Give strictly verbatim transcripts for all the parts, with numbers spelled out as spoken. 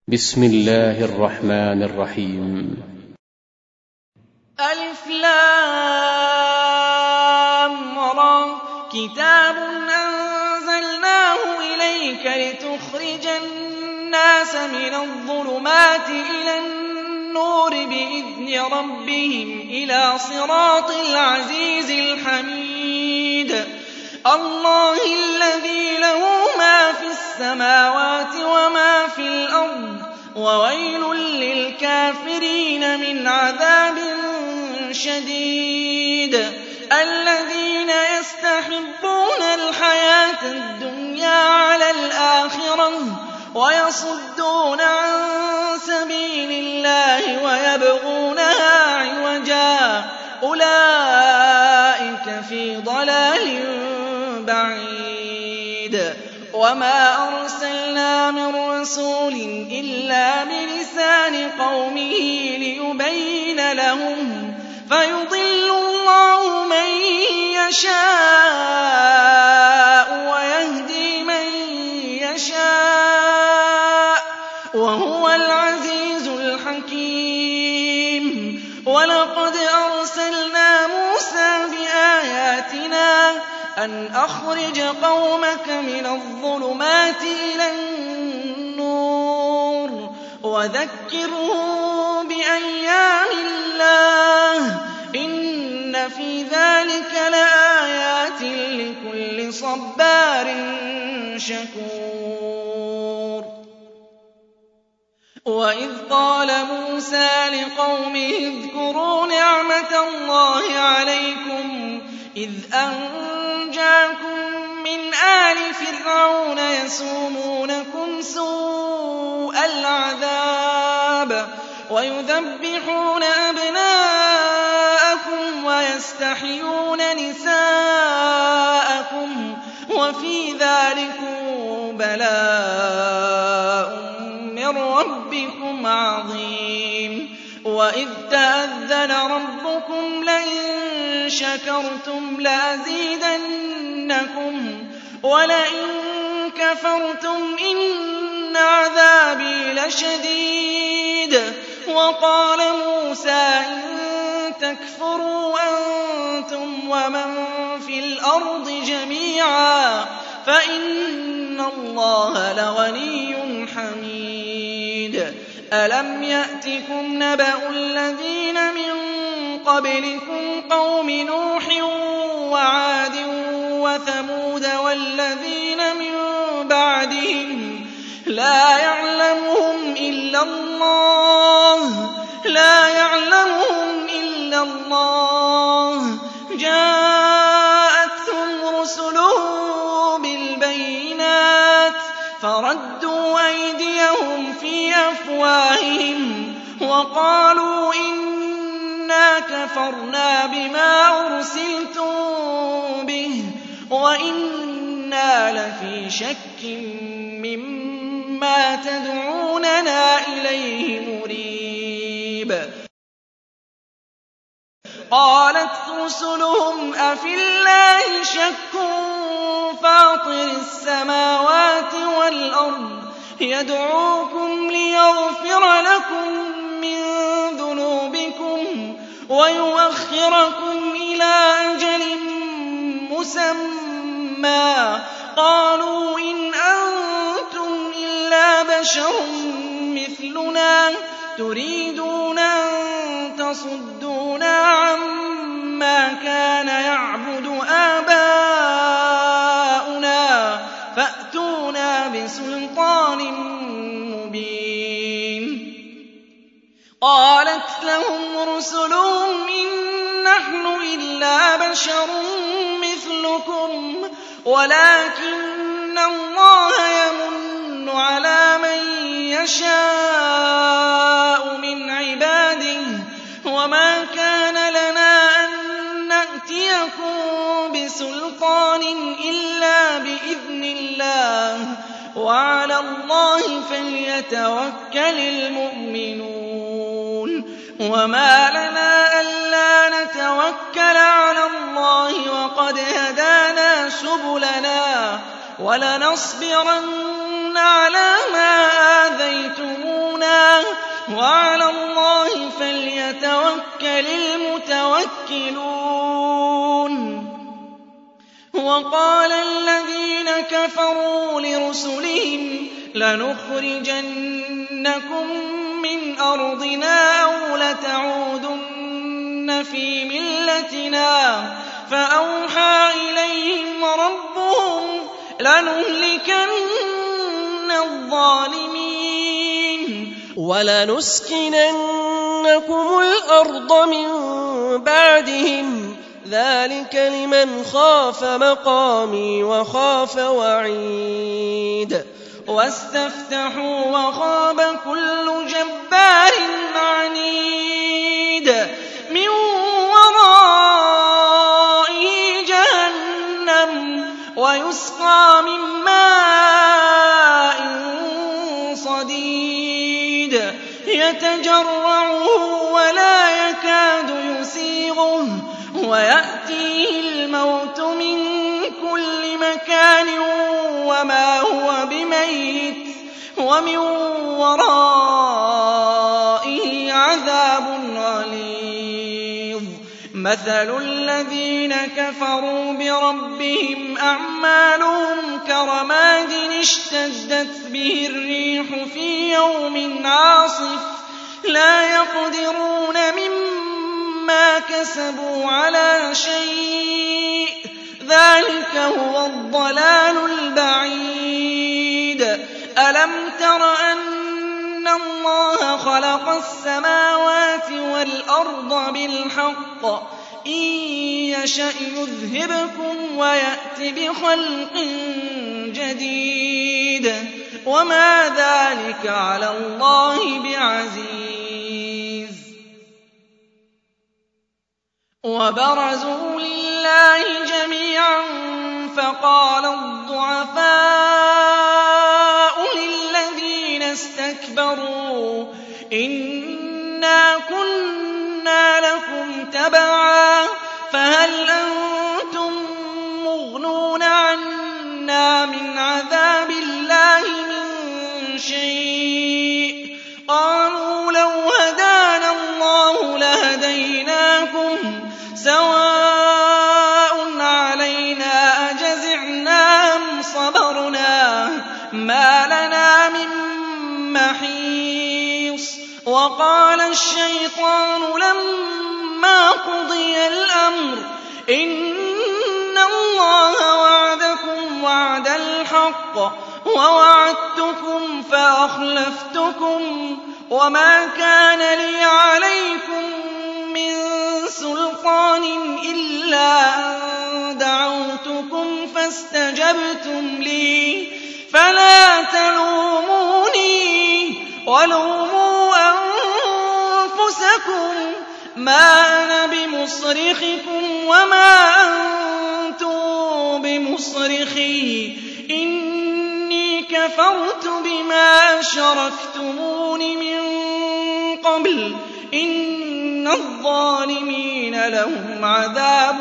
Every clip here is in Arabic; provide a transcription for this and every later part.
بسم الله الرحمن الرحيم. ألف لام را كتاب أنزلناه إليك لتخرج الناس من الظلمات إلى النور بإذن ربهم إلى صراط العزيز الحميد الله الذي له ما في السماوات وما في الأرض وويل للكافرين من عذاب شديد الذين يستحبون الحياة الدنيا على الآخرة ويصدون عن سبيل الله ويبغونها عوجا أولئك في ضلال بعيد وما أرسلنا من رسول إلا بلسان قومه ليبين لهم فيضل الله من يشاء ويهدي من يشاء وهو العزيز الحكيم ولقد أرسلنا موسى بآياتنا أن أخرج قومك من الظلمات إلى النور وذكرهم بأيام الله إن في ذلك لآيات لكل صبار شكور وإذ قال موسى لقومه اذكروا نعمة الله عليكم إذ أنجاكم من آل فرعون يسومونكم سوء العذاب ويذبحون أبناءكم ويستحيون نساءكم وفي ذلكم بلاء من ربكم عظيم وإذ تأذن ربكم لئن شكرتم لأزيدنكم ولئن كفرتم إن عذابي لشديد وقال موسى إن تكفروا أنتم ومن في الأرض جميعا فإن الله لغني حميد ألم يأتكم نبأ الذين من قبلكم قوم نوح وعاد وثمود والذين من بعدهم لا يعلمهم إلا الله لا يعلمهم إلا الله جاءتهم رسلهم بالبينات فردوا أيديهم في أفواههم وقالوا إنا كفرنا بما أرسلتم به وإنا لفي شك مما تدعوننا إليه مريب قالت رسلهم أفي الله شك فاطر السماوات والأرض يدعوكم ليغفر لكم من ذنوبكم ويؤخركم إلى أجل مسمى قالوا إن أنتم إلا بشر مثلنا تريدون أن تصدونا عما كان يعبد آباؤنا فأتونا بسلطان مبين قالت لهم رسلهم إن نحن إلا بشر مثلكم ولكن الله يمن على من يشاء من عباده وما كان لنا أن نأتيكم بسلطان إلا بإذن الله وعلى الله فليتوكل المؤمنون وما لنا ألا نتوكل على الله وقد هدانا سبلنا ولنصبرن على ما آذيتمونا وعلى الله فليتوكل المتوكلون. وقال الذين كفروا لرسلهم لنخرجنكم من أرضنا أو لتعودن في ملتنا فأوحى إليهم ربهم لنهلكن الظالمين ولنسكننكم الأرض من بعدهم ذلك لمن خاف مقامي وخاف وعيد. واستفتحوا وخاب كل جبار عنيد من ورائه جهنم ويسقى من ماء صديد يتجرعه ولا يكاد يسيغه ويأتيه الموت من كل مكان وما هو بميت ومن ورائه عذاب غليظ. مثل الذين كفروا بربهم أعمالهم كرماد اشتدت به الريح في يوم عاصف لا يقدرون مما كسبوا على شيء ذلك هو الضلال البعيد. ألم تر أن الله خلق السماوات والأرض بالحق إن يشأ يذهبكم ويأت بخلق جديد وما ذلك على الله بعزيز. وبرزوا لله جميعا فقال الضعفاء للذين استكبروا إنا كنا لكم تبعا فهل أنتم مغنون عنا من عذاب الله من شيء قالوا لو هدانا الله لهديناكم سواء علينا أجزعنا أم صبرنا ما لنا من محيص. وقال الشيطان لما قضي الأمر إن الله وعدكم وعد الحق ووعدتكم فأخلفتكم وما كان لي عليكم من سلطان إلا أن دعوتكم فاستجبتم لي فلا تلوموني ولوموا أنفسكم ما أنا بمصرخكم وما أنتم بمصرخي إني كفرت بما أشركتمون من قبل إن الظالمين لهم عذاب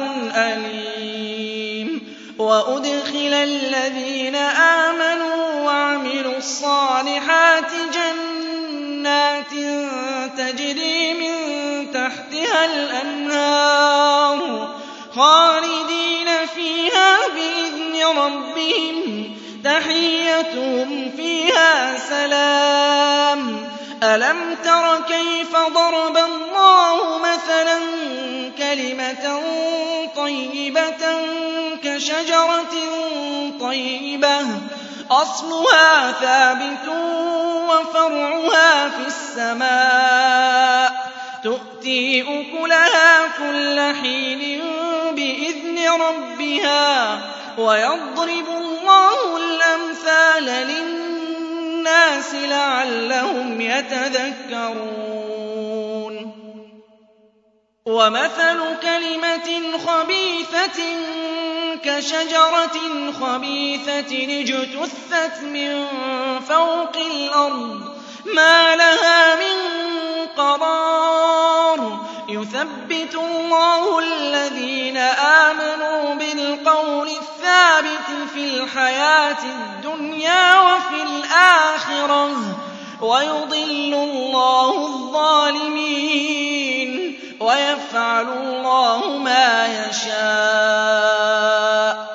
أليم. وأدخل الذين آمنوا وعملوا الصالحات جنات تجري من تحتها الأنهار خالدين فيها بإذن ربهم تحيتهم فيها سلام. ألم تر كيف ضرب الله مثلا كلمة طيبة كشجرة طيبة أصلها ثابت وفرعها في السماء تؤتي أكلها كل حين بإذن ربها ويضرب الله الأمثال للناس لعلهم يتذكرون. ومثل كلمة خبيثة كشجرة خبيثة اجتثت من فوق الأرض ما لها من قرار يثبت الله الذين آمنوا بالقول الثابت في الحياة الدنيا وفي الآخرة ويضل الله وَيَفْعَلُ اللَّهُ مَا يَشَاءُ.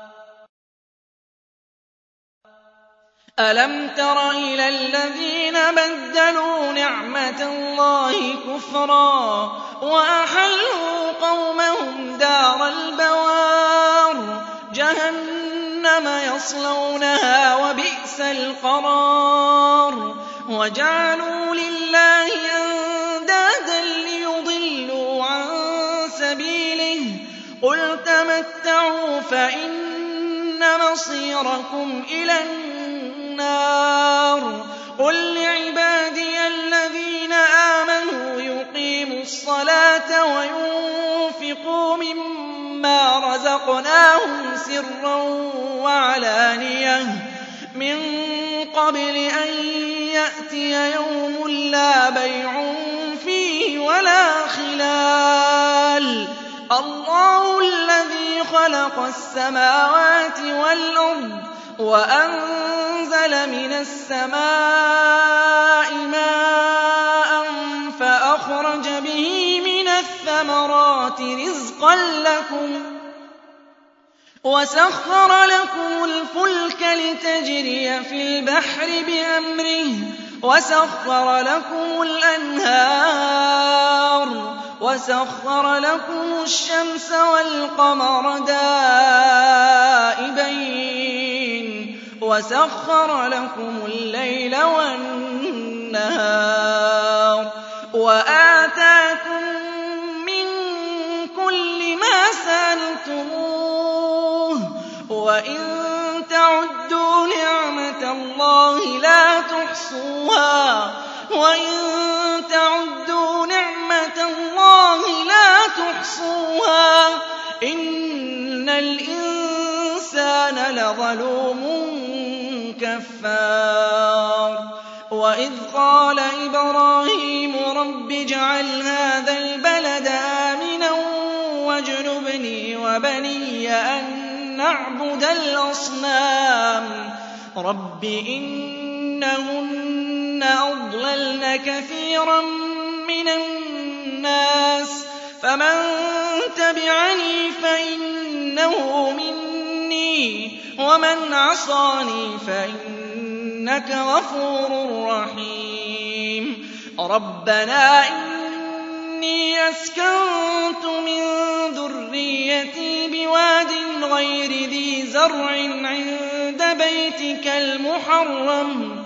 أَلَمْ تَرَ إِلَى الَّذِينَ بَدَّلُوا نِعْمَةَ اللَّهِ كُفْرًا وَأَحَلُّوا قَوْمَهُمْ دَارَ الْبَوَارِ جَهَنَّمَ يَصْلَوْنَهَا وَبِئْسَ الْقَرَارُ. وَجَعَلُوا لِلَّهِ أَندَادًا لِّيُضِلُّوا عَن سَبِيلِهِ ۚ قُلْ تَمَتَّعُوا فَإِنَّ مَصِيرَكُمْ إِلَى النَّارِ. قُل لِّعِبَادِيَ الَّذِينَ آمَنُوا يُقِيمُوا الصَّلَاةَ وَيُنفِقُوا مِمَّا رَزَقْنَاهُمْ سِرًّا وَعَلَانِيَةً مِّن قَبْلِ أَن يَأْتِيَ يَوْمٌ لَّا بَيْعٌ فِيهِ وَلَا خِلَالٌ. اللَّهُ الَّذِي خَلَقَ السَّمَاوَاتِ وَالْأَرْضَ وَأَنزَلَ مِنَ السَّمَاءِ مَاءً فَأَخْرَجَ بِهِ مِنَ الثَّمَرَاتِ رِزْقًا لَّكُمْ وَسَخَّرَ لَكُمُ الْفُلْكَ لِتَجْرِيَ فِي الْبَحْرِ بِأَمْرِهِ وَسَخَّرَ لَكُمُ الْأَنْهَارَ وَسَخَّرَ لَكُمُ الشَّمْسَ وَالْقَمَرَ دَائِبَيْنِ وَسَخَّرَ لَكُمُ اللَّيْلَ وَالنَّهَارَ وَآتَاكُم مِّن كُلِّ مَا سَأَلْتُمُوهُ وَإِن تَعُدُّوا نِعْمَةَ اللَّهِ لَا تُحْصُوهَا وَإِن تَعُدُّوا نِعْمَةَ اللَّهِ لَا تُحْصُوهَا إِنَّ الْإِنسَانَ لَظَلُومٌ كَفَّارٌ. وَإِذْ قَالَ إِبْرَاهِيمُ رَبِّ اجْعَلْ هَٰذَا الْبَلَدَ آمِنًا وَاجْنُبْنِي وَبَنِيَّ أَن نَّعْبُدَ الْأَصْنَامَ. رَبِّ إِنَّهُنَّ أَضْلَلْنَ كَثِيرًا مِّنَ النَّاسِ فَمَن تَبِعَنِي فَإِنَّهُ مِنِّي وَمَنْ عَصَانِي فَإِنَّكَ غَفُورٌ رَّحِيمٌ. رَبَّنَا إِنِّي أَسْكَنتُ مِن ذُرِّيَّتِي بِوَادٍ غَيْرِ ذِي زَرْعٍ عِندَ بَيْتِكَ الْمُحَرَّمِ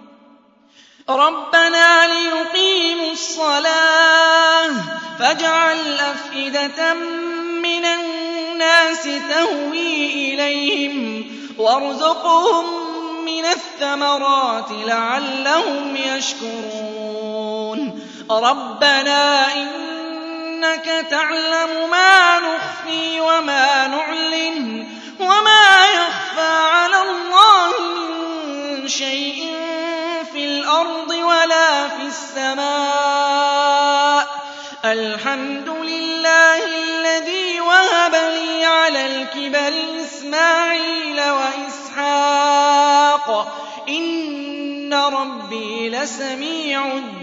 رَبَّنَا لِيُقِيمُوا الصَّلَاةَ فَاجْعَلْ أَفْئِدَةً مِّنَ النَّاسِ تَهْوِي إِلَيْهِمْ وَارْزُقْهُم مِّنَ الثَّمَرَاتِ لَعَلَّهُمْ يَشْكُرُونَ. رَبَّنَا إِنَّكَ تَعْلَمُ مَا نُخْفِي وَمَا نُعْلِنُ وَمَا يَخْفَىٰ عَلَى اللَّهِ مِن شَيْءٍ فِي الْأَرْضِ وَلَا فِي السَّمَاءِ. الْحَمْدُ لِلَّهِ الَّذِي وَهَبَ لِي عَلَى الْكِبَرِ إِسْمَاعِيلَ وَإِسْحَاقَ إِنَّ رَبِّي لَسَمِيعُ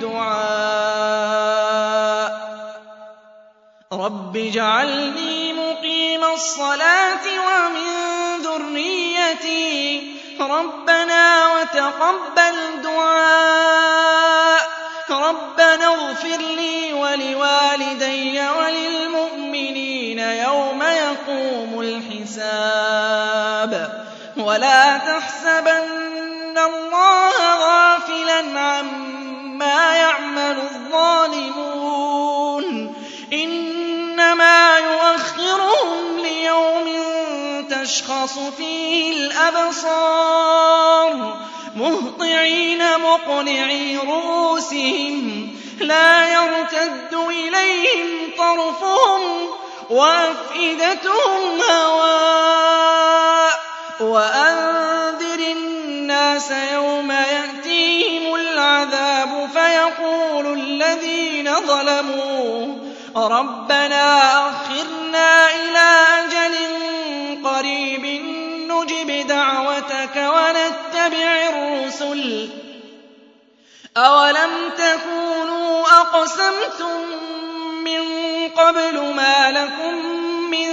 الدُّعَاءِ. رَبِّ اجْعَلْنِي مُقِيمَ الصَّلَاةِ وَمِن ذُرِّيَّتِي رَبَّنَا وَتَقَبَّلْ دُعَاءِ. رَبَّنَا اغْفِرْ لِي وَلِوَالِدَيَّ وَلِلْمُؤْمِنِينَ يَوْمَ يَقُومُ الْحِسَابُ. وَلَا تَحْسَبَنَّ اللَّهَ غَافِلًا عَمَّا يَعْمَلُ الظَّالِمُونَ إِنَّمَا يُؤَخِّرُهُمْ لِيَوْمٍ تَشْخَصُ فِيهِ الْأَبْصَارُ مُهْطِعِينَ مُقْنِعِي رُءُوسِهِمْ لَا يَرْتَدُّ إِلَيْهِمْ طَرْفُهُمْ وَأَفْئِدَتُهُمْ هَوَاءٌ. وَأَنذِرِ النَّاسَ يَوْمَ يَأْتِيهِمُ الْعَذَابُ فَيَقُولُ الَّذِينَ ظَلَمُوا رَبَّنَا أَخِّرْنَا إِلَىٰ أَجَلٍ قَرِيبٍ نُّجِبْ دَعْوَتَكَ وَنَتَّبِعِ الرُّسُلَ أَوَلَمْ تَكُونُوا أَقْسَمْتُم مِّن قَبْلُ مَا لَكُم مِّن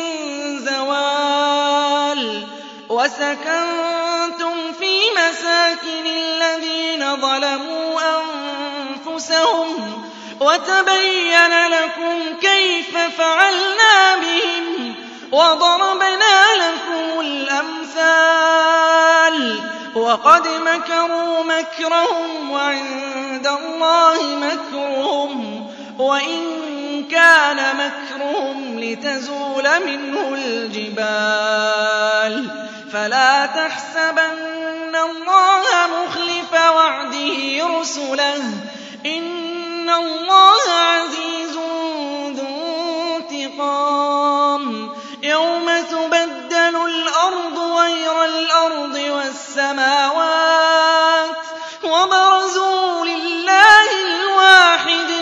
زَوَالٍ وَسَكَنتُمْ فِي مَسَاكِنِ الَّذِينَ ظَلَمُوا أَنفُسَهُمْ وَتَبَيَّنَ لَكُمْ كَيْفَ فَعَلْنَا بِهِمْ وَضَرَبْنَا لَكُمُ الْأَمْثَالَ وَقَدْ مَكَرُوا مَكْرَهُمْ وَعِندَ اللَّهِ مَكْرُهُمْ وَإِن كَانَ مَكْرُهُمْ لِتَزُولَ مِنْهُ الْجِبَالُ فَلَا تَحْسَبَنَّ اللَّهَ مُخْلِفَ وَعْدِهِ رُسُلَهُ ۗ إِنَّ اللَّهَ عَزِيزٌ ذُو انتِقَامٍ يَوْمَ تُبَدَّلُ الْأَرْضُ غَيْرَ الْأَرْضِ وَالسَّمَاوَاتُ وَبَرَزُوا لِلَّهِ الْوَاحِدِ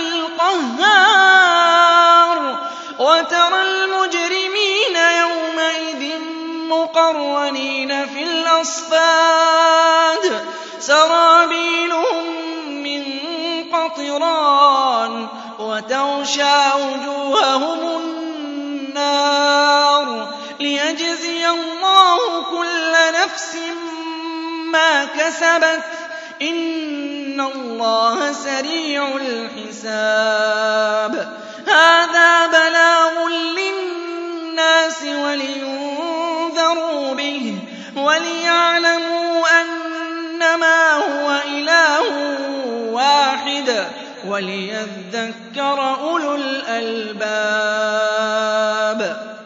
الْقَهَّارِ وَتَرَى الْمُجْرِمِينَ يَوْمَئِذٍ مُّقَرَّنِينَ فِي الْأَصْفَادِ سَرَابِيلُهُم مِّن قَطِرَانٍ وَتَغْشَىٰ وُجُوهَهُمُ النَّارُ لِيَجْزِيَ اللَّهُ كُلَّ نَفْسٍ مَّا كَسَبَتْ ۚ إِنَّ اللَّهَ سَرِيعُ الْحِسَابِ هَٰذَا بَلَاغٌ لِّلنَّاسِ وَلِيُنذَرُوا بِهِ وَلِيَعْلَمُوا أَنَّمَا هُوَ إِلَٰهٌ وَاحِدٌ وَلِيَذَّكَّرَ أُولُو الْأَلْبَابِ